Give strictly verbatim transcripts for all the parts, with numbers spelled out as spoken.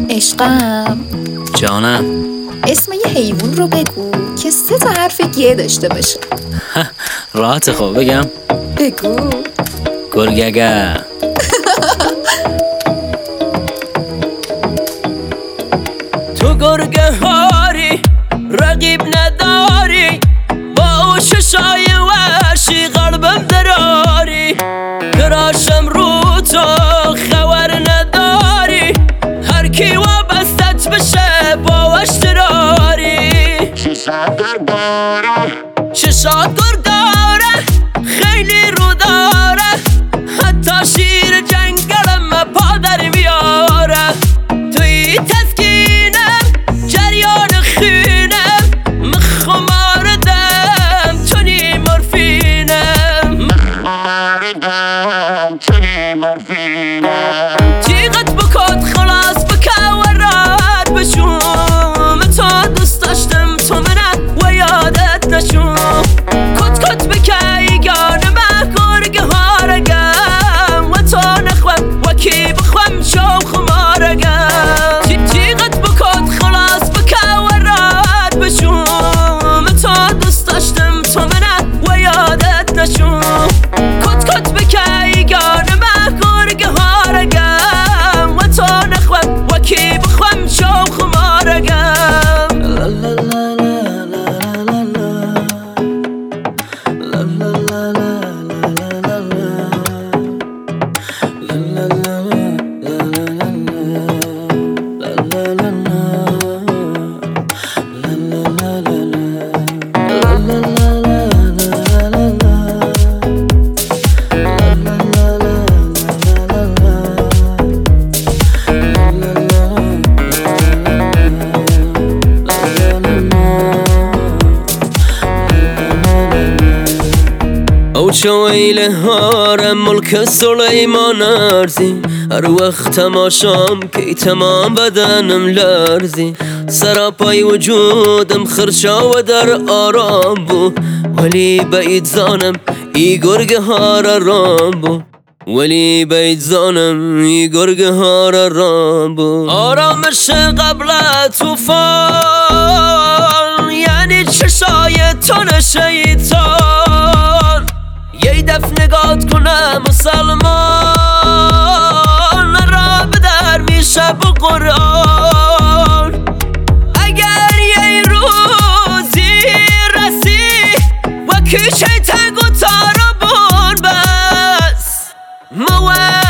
عشقم جانم، اسم یه حیوان رو بگو که سه تا حرف گه داشته باشه. راحت خوب بگم؟ بگو. گرگگه. تو گرگه هاری رقیب نداری، با ششای وحشی قلبم دراری، کراشم رو تو خبر نداری، هر کی وابستت بشه باوش دراری. ششات گرگاره ششات گرگاره خیلی رو داره، حتی شیر جنگلم پا در میاره. توی تسکینم جریان خینم، مخماردم تونی مورفینم، مخماردم تونی مورفینم. تیغت بکن خلاص بکه و رد بشوم، تو دوست داشتم تو منه و یادت نشوم. کت کت بکه ایگان مه گرگه هارگم، و تو نخوام و کی بخوام شو خمارگم. تیغت بکن خلاص بکه و رد بشوم، تو دوست داشتم تو منه و یادت نشوم. کت کت بکه ایگان مه گرگه هارگم، و تو نخوام و کی بخوام شو خمارگم. لا لا لا لا لا لا لا لا لا لا او چویل هارم ملک سلیمان ارزی، هر وقت تماشام کی تمام بدنم لرزی. سراپای وجودم خرشا و در آرام بو، ولی بعید زانم ای گرگه هار رام بو، ولی بعید زانم ای گرگه هار رام بو. آرامش قبل توفان یعنی چشای تن شیطان، یه دفع نگات کنه مسلمان، را به در میشه با قرآن. اگر یه روزی رسی و کشه تگ و تاربون بس، مو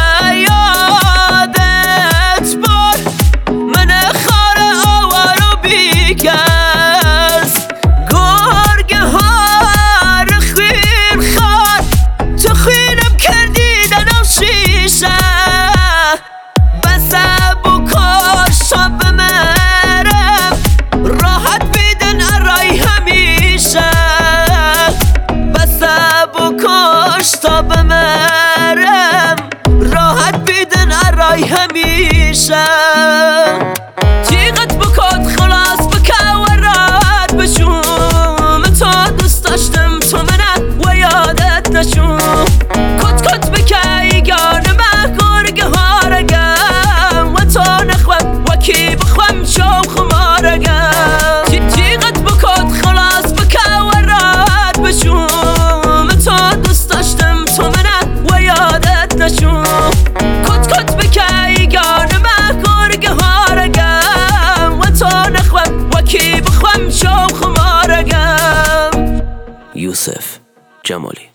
یادت بار من خار آوار و بیکس. گرگه هار خیر خار تو خینم کردیدن و شیشه، بسه بکش تا بمرم راحت بیدن ارای همیشه. بسه بکش تا بمرم راحت بیدن ارای همیشه. تیغت بکن خلاص بکه و رد بشوم، تو دوست داشتم تو منه و یادت نشوم. کت کت بکه ایگان مه گرگه هارگم، و تو نخوام و کی بخوام شو خمارگم. تیغت بکن خلاص بکه و رد بشوم، تو دوست داشتم تو منه و یادت نشوم. کت کت بکه ایگان مه گرگه هارگم، و تو نخوام و کی بخوام شو خمارگم. یوسف جمالی.